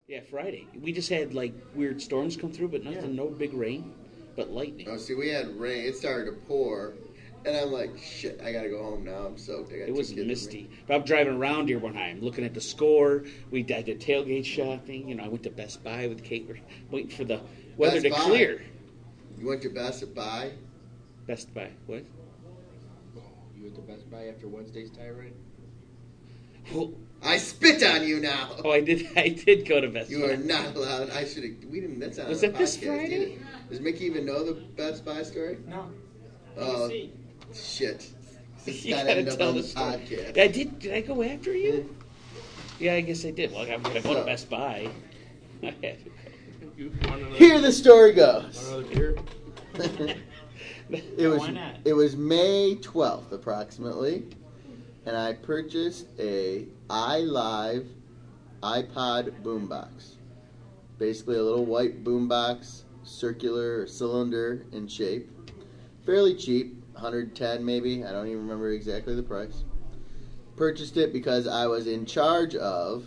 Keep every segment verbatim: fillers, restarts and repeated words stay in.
Yeah, Friday. We just had like weird storms come through, but nothing, yeah. no big rain, but lightning. Oh, see, we had rain. It started to pour, and I'm like, shit, I gotta go home now. I'm soaked. I got it was misty. But I'm driving around here one time, looking at the score. We did tailgate shopping. You know, I went to Best Buy with Kate. We're waiting for the weather Best to Buy. clear. You went to Best Buy? Best Buy. What? Oh, you went to Best Buy after Wednesday's tirade? Well, I spit on you now. Oh, I did. I did go to Best you Buy. You are not allowed. I should have. We didn't. That's not. Was on it the this podcast, Friday? Does Mickey even know the Best Buy story? No. Oh, shit! It's you gotta gotta end up tell on the the story. podcast. I did. Did I go after you? Yeah, I guess I did. Well, I'm gonna go so, to Best Buy. Here the story goes. Another beer? It was. It was May twelfth, approximately. And I purchased a iLive iPod boombox. Basically a little white boombox, circular or cylinder in shape. Fairly cheap, one hundred ten maybe. I don't even remember exactly the price. Purchased it because I was in charge of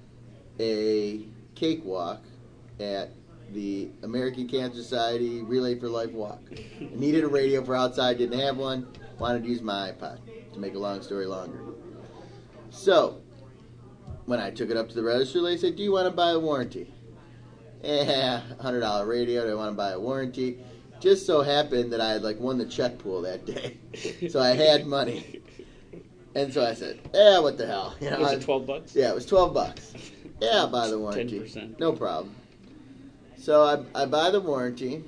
a cakewalk at the American Cancer Society Relay for Life walk. I needed a radio for outside, didn't have one, wanted to use my iPod. To make a long story longer. So, when I took it up to the register, they said, do you want to buy a warranty? Yeah, one hundred dollars radio, do I want to buy a warranty? Just so happened that I had like won the check pool that day. So I had money. And so I said, yeah, what the hell? You know, was I, it twelve bucks? Yeah, it was twelve bucks. Yeah, I'll buy the warranty. ten percent. No problem. So I, I buy the warranty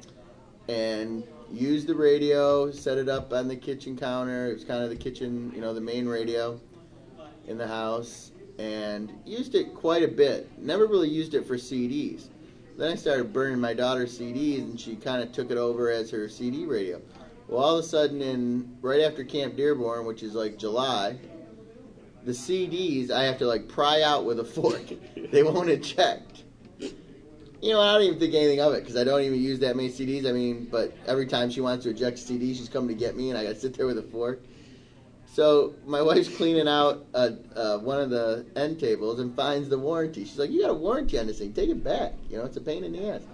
and used the radio, set it up on the kitchen counter. It was kind of the kitchen, you know, the main radio in the house, and used it quite a bit. Never really used it for C Ds. Then I started burning my daughter's C Ds, and she kind of took it over as her C D radio. Well, all of a sudden, in right after Camp Dearborn, which is like July, the C Ds I have to like pry out with a fork. They won't eject. You know, I don't even think anything of it because I don't even use that many C Ds. I mean, but every time she wants to eject a C D, she's coming to get me, and I got to sit there with a fork. So my wife's cleaning out uh, uh, one of the end tables and finds the warranty. She's like, you got a warranty on this thing. Take it back. You know, it's a pain in the ass.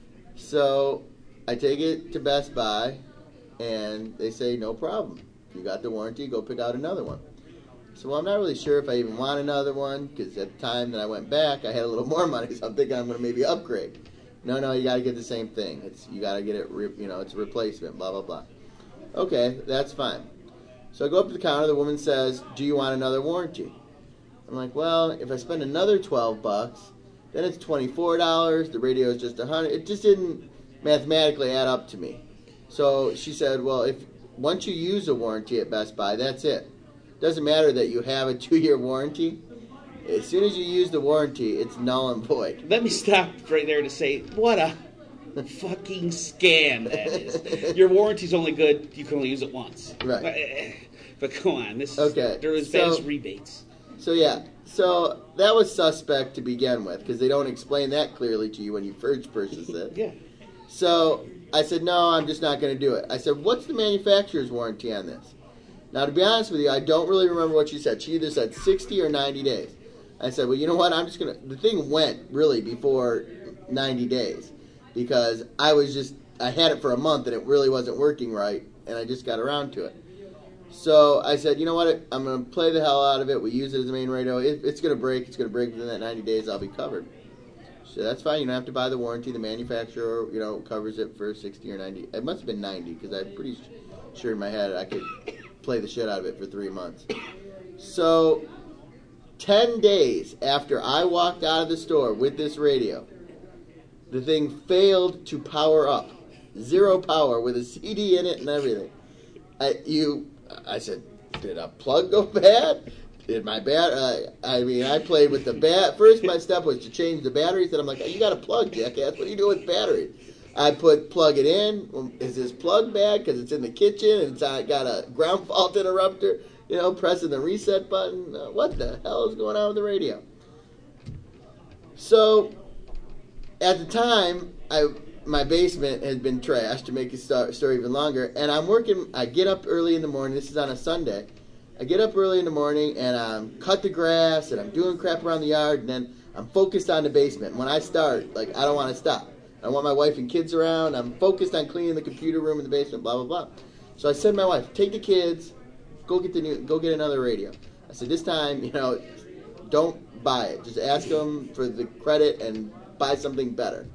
So I take it to Best Buy, and they say, no problem. If you got the warranty, go pick out another one. So well, I'm not really sure if I even want another one, because at the time that I went back, I had a little more money, so I'm thinking I'm going to maybe upgrade. No, no, you got to get the same thing. It's you got to get it, re, you know, it's a replacement, blah, blah, blah. Okay, that's fine. So I go up to the counter, the woman says, do you want another warranty? I'm like, well, if I spend another twelve bucks, then it's twenty-four dollars, the radio is just one hundred dollars. It just didn't mathematically add up to me. So she said, well, if once you use a warranty at Best Buy, that's it. Doesn't matter that you have a two-year warranty. As soon as you use the warranty, it's null and void. Let me stop right there to say, what a fucking scam that is. Your warranty's only good, you can only use it once. Right. But come on, this is, okay. they're as so, bad as rebates. So yeah, so that was suspect to begin with, because they don't explain that clearly to you when you first purchase it. Yeah. So I said, no, I'm just not going to do it. I said, what's the manufacturer's warranty on this? Now, to be honest with you, I don't really remember what she said. She either said sixty or ninety days. I said, well, you know what? I'm just going to... The thing went, really, before ninety days. Because I was just... I had it for a month, and it really wasn't working right. And I just got around to it. So I said, you know what? I'm going to play the hell out of it. We use it as a main radio. It, it's going to break. It's going to break within that ninety days. I'll be covered. So that's fine. You don't have to buy the warranty. The manufacturer, you know, covers it for sixty or ninety. It must have been ninety, because I'm pretty sure in my head I could... play the shit out of it for three months. So, ten days after I walked out of the store with this radio, the thing failed to power up. Zero power with a C D in it and everything. I, you, I said, did a plug go bad? Did my bat? Uh, I mean, I played with the bat. First, my step was to change the batteries, and I'm like, oh, you got a plug, jackass. What are you doing with batteries? I put plug it in. Well, is this plug bad because it's in the kitchen and it's got a ground fault interrupter? You know, pressing the reset button. Uh, what the hell is going on with the radio? So, at the time, I my basement had been trashed, to make the story even longer. And I'm working. I get up early in the morning. This is on a Sunday. I get up early in the morning and I'm cut the grass and I'm doing crap around the yard. And then I'm focused on the basement. When I start, like, I don't want to stop. I want my wife and kids around. I'm focused on cleaning the computer room in the basement, blah, blah, blah. So I said to my wife, take the kids, go get the new, go get another radio. I said, this time, you know, don't buy it. Just ask them for the credit and buy something better.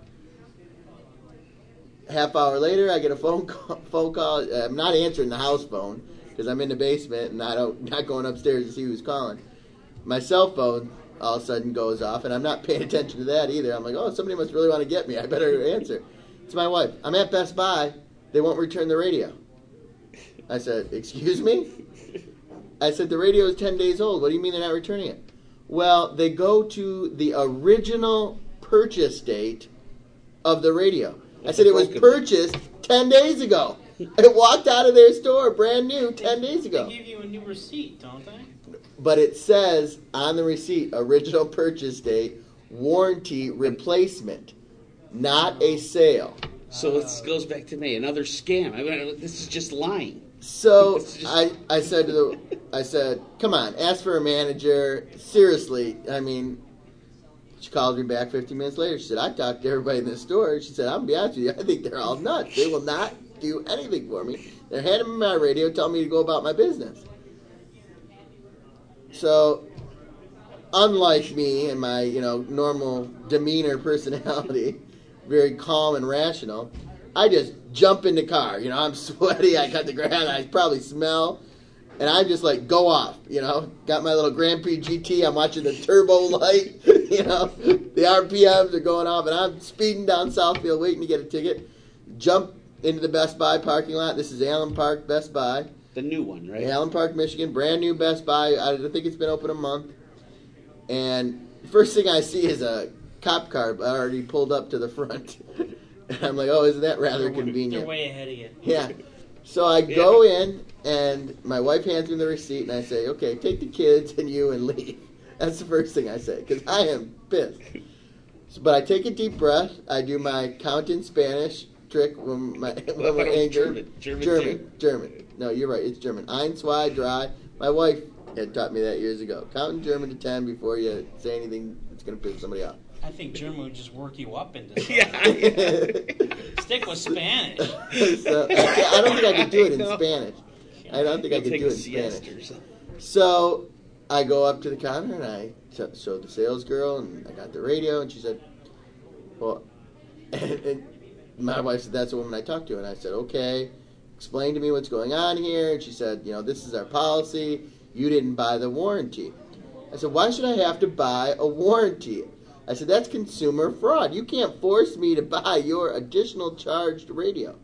Half hour later, I get a phone call. Phone call. I'm not answering the house phone because I'm in the basement and I don't not going upstairs to see who's calling. My cell phone all of a sudden goes off, and I'm not paying attention to that either. I'm like, oh, somebody must really want to get me. I better answer. It's my wife. I'm at Best Buy. They won't return the radio. I said, excuse me? I said, the radio is ten days old. What do you mean they're not returning it? Well, they go to the original purchase date of the radio. I said it was purchased ten days ago. It walked out of their store brand new ten days ago. They give you a new receipt, don't they? But it says on the receipt, original purchase date, warranty replacement, not a sale. So it goes back to me, another scam. I mean, this is just lying. So just... I, I said to the, I said, come on, ask for a manager. Seriously, I mean, she called me back fifteen minutes later. She said, I talked to everybody in the store. She said, I'm going to be honest with you, I think they're all nuts. They will not do anything for me. They're handing me my radio, telling me to go about my business. So, unlike me and my, you know, normal demeanor personality, very calm and rational, I just jump in the car. You know, I'm sweaty, I got the ground, I probably smell, and I just like go off, you know. Got my little Grand Prix G T, I'm watching the turbo light, you know, the R P Ms are going off, and I'm speeding down Southfield waiting to get a ticket. Jump into the Best Buy parking lot. This is Allen Park Best Buy. The new one, right? Allen Park, Michigan, brand new Best Buy. I don't think it's been open a month. And the first thing I see is a cop car already pulled up to the front. And I'm like, oh, isn't that rather they're, convenient? They're way ahead of you. Yeah. So I go in, and my wife hands me the receipt, and I say, okay, take the kids and you and leave. That's the first thing I say, because I am pissed. So, but I take a deep breath. I do my count in Spanish trick when, my, when we're angry. German. German, German. German. No, you're right. It's German. Ein, zwei, drei. My wife had taught me that years ago. Count in German to ten before you say anything that's going to piss somebody off. I think German would just work you up into something. Yeah. Stick with Spanish. So, I, I don't think I could do it in Spanish. I don't think You'll I could take do a it in siesta Spanish. or something. So I go up to the counter and I showed the sales girl and I got the radio and she said, well, and, and my wife said, that's the woman I talked to. And I said, okay, explain to me what's going on here. And she said, you know, this is our policy. You didn't buy the warranty. I said, why should I have to buy a warranty? I said, that's consumer fraud. You can't force me to buy your additional charged radio.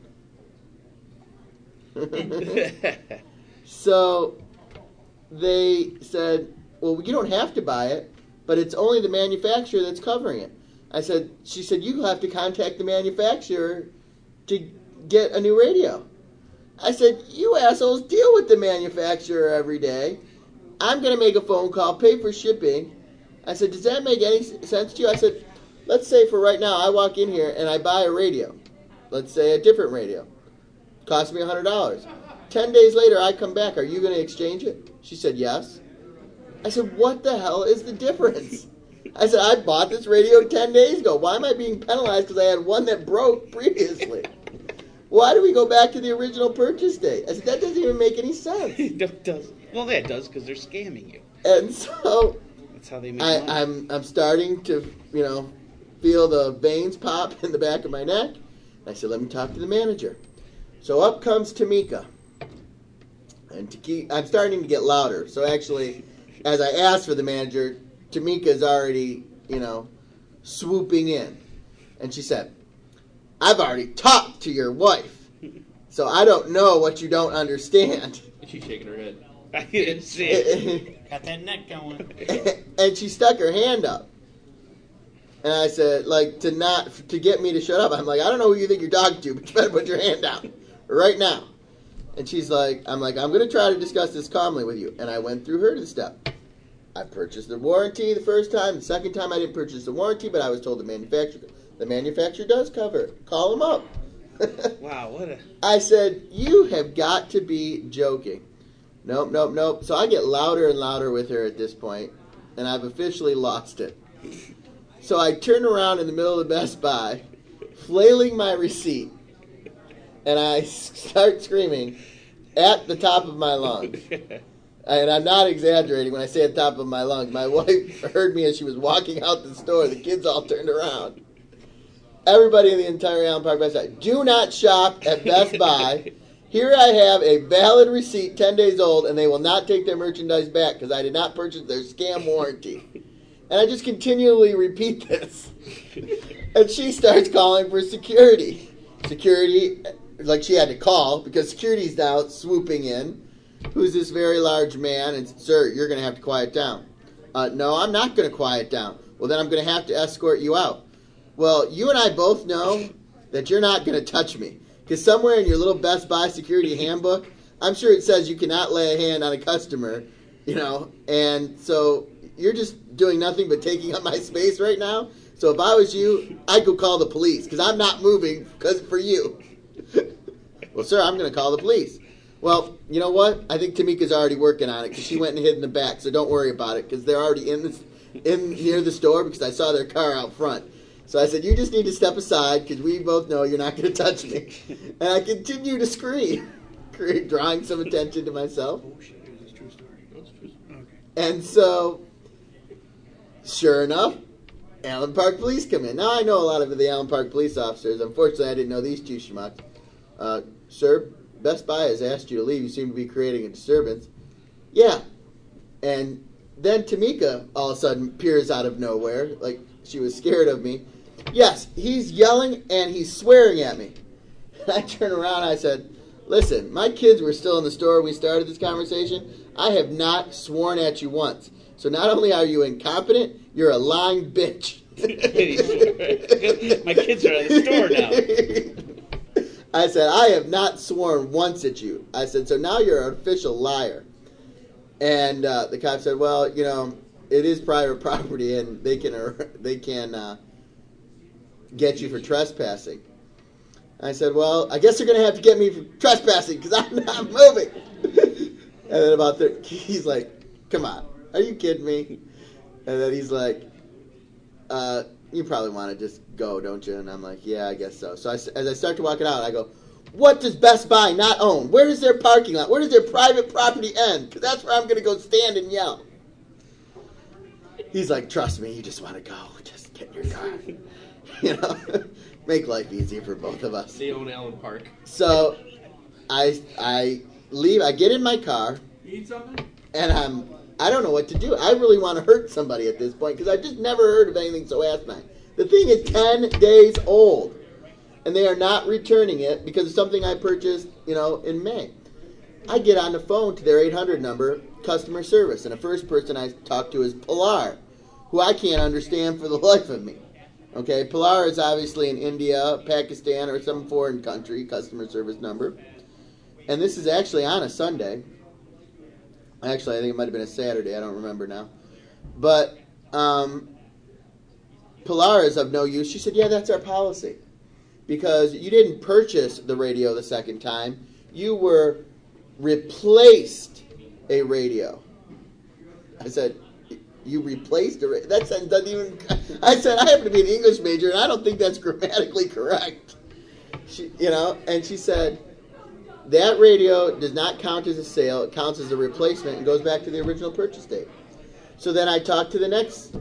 So they said, well, you don't have to buy it, but it's only the manufacturer that's covering it. I said, she said, you have to contact the manufacturer to get a new radio. I said, you assholes deal with the manufacturer every day. I'm going to make a phone call, pay for shipping. I said, does that make any sense to you? I said, let's say for right now, I walk in here and I buy a radio. Let's say a different radio. Cost me one hundred dollars. Ten days later, I come back. Are you going to exchange it? She said, yes. I said, what the hell is the difference? I said, I bought this radio ten days ago. Why am I being penalized because I had one that broke previously? Why do we go back to the original purchase date? I said, that doesn't even make any sense. It does. Well, that does because they're scamming you. And so That's how they make I, money. I'm I'm starting to, you know, feel the veins pop in the back of my neck. I said, let me talk to the manager. So up comes Tamika. And to keep, I'm starting to get louder. So actually, as I asked for the manager, Tamika's already, you know, swooping in. And she said, I've already talked to your wife, so I don't know what you don't understand. She's shaking her head. I didn't see it. Got that neck going. And she stuck her hand up. And I said, like, to not, to get me to shut up. I'm like, I don't know who you think you're talking to, but you better put your hand down right now. And she's like, I'm like, I'm going to try to discuss this calmly with you. And I went through her step. I purchased the warranty the first time. The second time I didn't purchase the warranty, but I was told the manufacturer, the manufacturer does cover it. Call them up. Wow, what a... I said, you have got to be joking. Nope, nope, nope. So I get louder and louder with her at this point, and I've officially lost it. So I turn around in the middle of the Best Buy, flailing my receipt, and I start screaming at the top of my lungs. And I'm not exaggerating when I say at the top of my lungs. My wife heard me as she was walking out the store. The kids all turned around. Everybody in the entire Allen Park Best Buy, do not shop at Best Buy. Here I have a valid receipt, ten days old, and they will not take their merchandise back because I did not purchase their scam warranty. And I just continually repeat this. And she starts calling for security. Security, like she had to call because security's now swooping in. Who's this very large man? And, sir, you're going to have to quiet down. Uh, no, I'm not going to quiet down. Well, then I'm going to have to escort you out. Well, you and I both know that you're not going to touch me. Because somewhere in your little Best Buy security handbook, I'm sure it says you cannot lay a hand on a customer, you know. And so you're just doing nothing but taking up my space right now. So if I was you, I'd go call the police because I'm not moving because for you. Well, sir, I'm going to call the police. Well, you know what? I think Tamika's already working on it because she went and hid in the back. So don't worry about it because they're already in the, in near the store because I saw their car out front. So I said, you just need to step aside because we both know you're not going to touch me. And I continue to scream, drawing some attention to myself. Oh, shit. It's a true story. That's a true story. Okay. And so, sure enough, Allen Park Police come in. Now, I know a lot of the Allen Park police officers. Unfortunately, I didn't know these two schmucks. Uh, sir, Best Buy has asked you to leave. You seem to be creating a disturbance. Yeah. And then Tamika all of a sudden appears out of nowhere, like she was scared of me. Yes, he's yelling and he's swearing at me. And I turn around and I said, listen, my kids were still in the store when we started this conversation. I have not sworn at you once. So not only are you incompetent, you're a lying bitch. My kids are at the store now. I said, I have not sworn once at you. I said, so now you're an official liar. And uh, the cop said, well, you know, it is private property and they can they can uh, get you for trespassing. I said, well, I guess they're going to have to get me for trespassing because I'm not moving. And then about the, he's like, come on, are you kidding me? And then he's like, uh, you probably want to just go, don't you? And I'm like, yeah, I guess so. So I, as I start to walk it out, I go, what does Best Buy not own? Where does their parking lot, where does their private property end? Because that's where I'm going to go stand and yell. He's like, trust me, you just want to go. Just get in your car. You know, make life easy for both of us. They own Allen Park. So I I leave, I get in my car. You eat something? And I'm, I don't know what to do. I really want to hurt somebody at this point because I've just never heard of anything so asinine. The thing is ten days old. And they are not returning it because of something I purchased, you know, in May. I get on the phone to their eight hundred number, customer service, and the first person I talk to is Pilar, who I can't understand for the life of me. Okay, Pilar is obviously in India, Pakistan, or some foreign country, customer service number. And this is actually on a Sunday. Actually, I think it might have been a Saturday. I don't remember now. But um, Pilar is of no use. She said, yeah, that's our policy. Because you didn't purchase the radio the second time. You were replaced a radio. I said, you replaced a radio? That sentence doesn't even... I said, I happen to be an English major, and I don't think that's grammatically correct. She, you know, and she said, that radio does not count as a sale. It counts as a replacement and goes back to the original purchase date. So then I talked to the next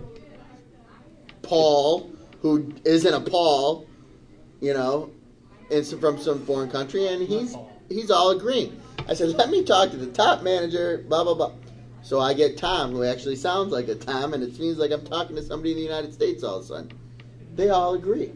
Paul, who isn't a Paul, you know, and so from some foreign country, and he's he's all agreeing. I said, let me talk to the top manager, blah, blah, blah. So I get Tom, who actually sounds like a Tom, and it seems like I'm talking to somebody in the United States all of a sudden. They all agree.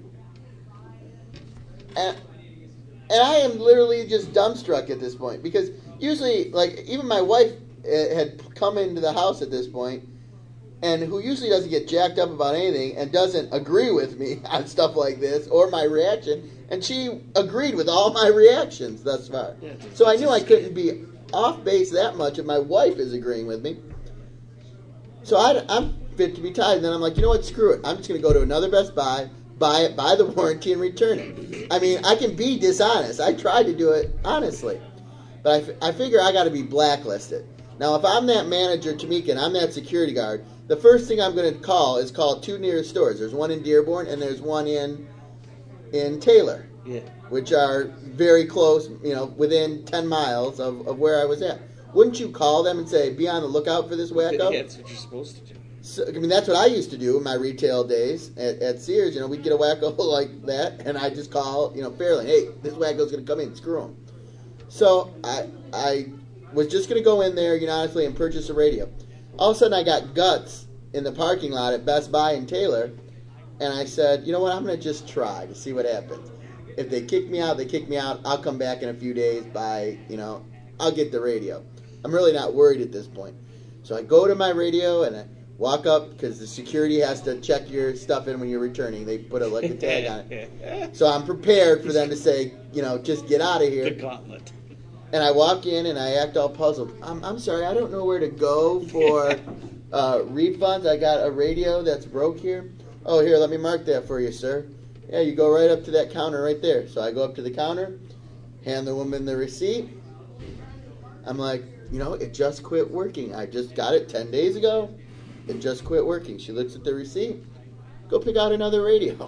And, and I am literally just dumbstruck at this point, because usually, like, even my wife had come into the house at this point, and who usually doesn't get jacked up about anything and doesn't agree with me on stuff like this or my reaction. And she agreed with all my reactions thus far. Yeah, so I knew I couldn't be off base that much if my wife is agreeing with me. So I, I'm fit to be tied. And then I'm like, you know what? Screw it. I'm just going to go to another Best Buy, buy it, buy the warranty, and return it. I mean, I can be dishonest. I tried to do it honestly. But I, f- I figure I got to be blacklisted. Now, if I'm that manager, Tamika, and I'm that security guard, the first thing I'm going to call is call two nearest stores. There's one in Dearborn and there's one in in Taylor, Yeah. which are very close, you know, within ten miles of, of where I was at. Wouldn't you call them and say, be on the lookout for this wacko? Yeah, that's what you're supposed to do. So, I mean, that's what I used to do in my retail days at, at Sears. You know, we'd get a wacko like that, and I just call, you know, Fairlane, hey, this wacko's going to come in, screw him. So I I was just going to go in there, you know, honestly, and purchase a radio. All of a sudden, I got guts in the parking lot at Best Buy in Taylor, and I said, you know what, I'm going to just try to see what happens. If they kick me out, they kick me out. I'll come back in a few days by, you know, I'll get the radio. I'm really not worried at this point. So I go to my radio, and I walk up, because the security has to check your stuff in when you're returning. They put a, like a tag on it. So I'm prepared for them to say, you know, just get out of here. The gauntlet. And I walk in and I act all puzzled. I'm, I'm sorry, I don't know where to go for uh, refunds. I got a radio that's broke here. Oh, here, let me mark that for you, sir. Yeah, you go right up to that counter right there. So I go up to the counter, hand the woman the receipt. I'm like, you know, it just quit working. I just got it ten days ago. It just quit working. She looks at the receipt. Go pick out another radio.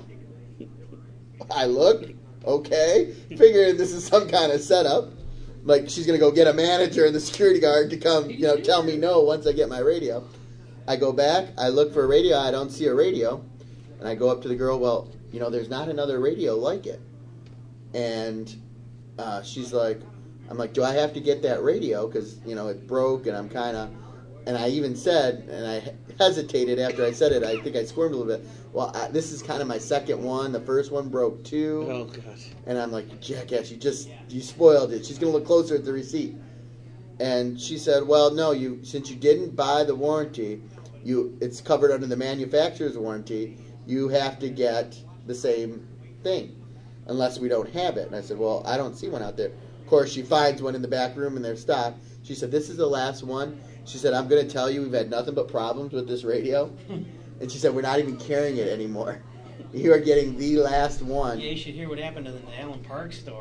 I look, okay. Figured this is some kind of setup. Like, she's going to go get a manager and the security guard to come, you know, tell me no once I get my radio. I go back, I look for a radio, I don't see a radio. And I go up to the girl, well, you know, there's not another radio like it. And uh, she's like, I'm like, do I have to get that radio? Because, you know, it broke and I'm kind of, and I even said, and I hesitated after I said it, I think I squirmed a little bit. Well, I, this is kind of my second one. The first one broke too. Oh, God. And I'm like, jackass, you just, you spoiled it. She's going to look closer at the receipt. And she said, well, no, you since you didn't buy the warranty, you it's covered under the manufacturer's warranty, you have to get the same thing unless we don't have it. And I said, well, I don't see one out there. Of course, she finds one in the back room in their stock. She said, this is the last one. She said, I'm going to tell you we've had nothing but problems with this radio. And she said, we're not even carrying it anymore. You are getting the last one. Yeah, you should hear what happened to the Allen Park store.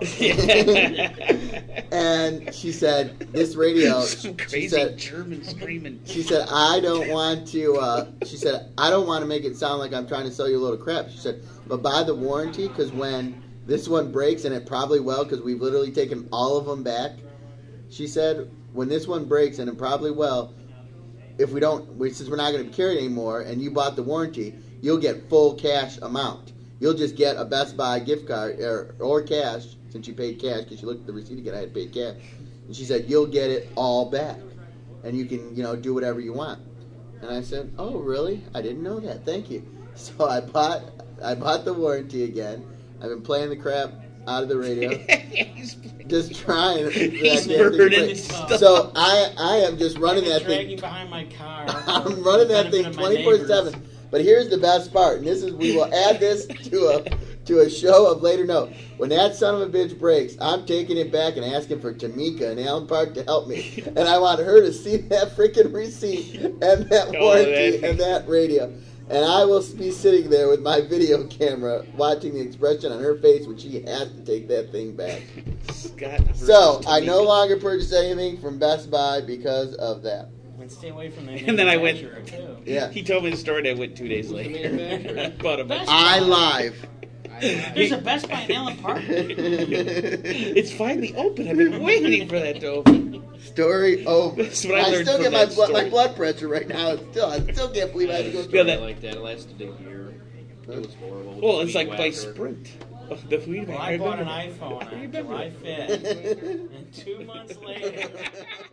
And she said, this radio, Some crazy she said, German screaming. she said, I don't want to, uh, she said, I don't want to make it sound like I'm trying to sell you a load of crap. She said, but buy the warranty, because when this one breaks, and it probably will, because we've literally taken all of them back, she said, when this one breaks, and it probably will, if we don't, since we're not going to carry it anymore, and you bought the warranty, you'll get full cash amount. You'll just get a Best Buy gift card, or, or cash, since you paid cash, because you looked at the receipt again, I had paid cash. And she said, you'll get it all back. And you can, you know, do whatever you want. And I said, oh, really? I didn't know that. Thank you. So I bought, I bought the warranty again. I've been playing the crap out of the radio. He's Just trying. He's that damn thing burning to his break. stuff. So I, I am just running I've that been thing. dragging behind my car. I'm running that thing twenty-four seven. But here's the best part, and this is we will add this to a to a show of later note. When that son of a bitch breaks, I'm taking it back and asking for Tamika and Allen Park to help me, and I want her to see that freaking receipt and that Oh, warranty that- and that radio. And I will be sitting there with my video camera watching the expression on her face when she has to take that thing back. Scott versus So, I no Tamika. longer purchase anything from Best Buy because of that. And stay away from the And then I went- manufacturer, too. Yeah. He told me the story, and I went two days later. Bought a bunch. I live. There's a Best Buy in Allen Park. It's finally open. I've been waiting for that to open. Story over. That's what I I learned still from get my that blood, my story. blood pressure right now. It's Still, I still can't believe I had to go Yeah, through that- like that. It lasted a year. It was horrible. Well, it's like Weed by whacker. Sprint. Oh, the weed Well, whacker. I bought an remember. iPhone I on remember. July fifth, and two months later.